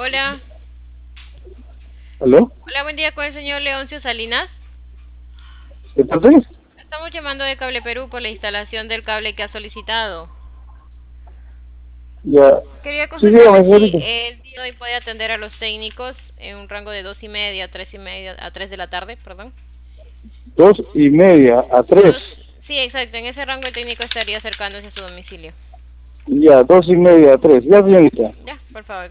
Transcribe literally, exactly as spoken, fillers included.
Hola, ¿Aló? hola, buen día con el señor Leoncio Salinas. ¿De parte? Estamos llamando de Cable Perú por la instalación del cable que ha solicitado. Ya. Quería Sí, dígame, consultarle si señorita. el día de hoy puede atender a los técnicos en un rango de dos y media, tres y media, a tres de la tarde, perdón. Dos y media a tres. Dos, sí, exacto, en ese rango el técnico estaría acercándose a su domicilio. Ya, dos y media a tres. Ya, señorita. Ya, por favor.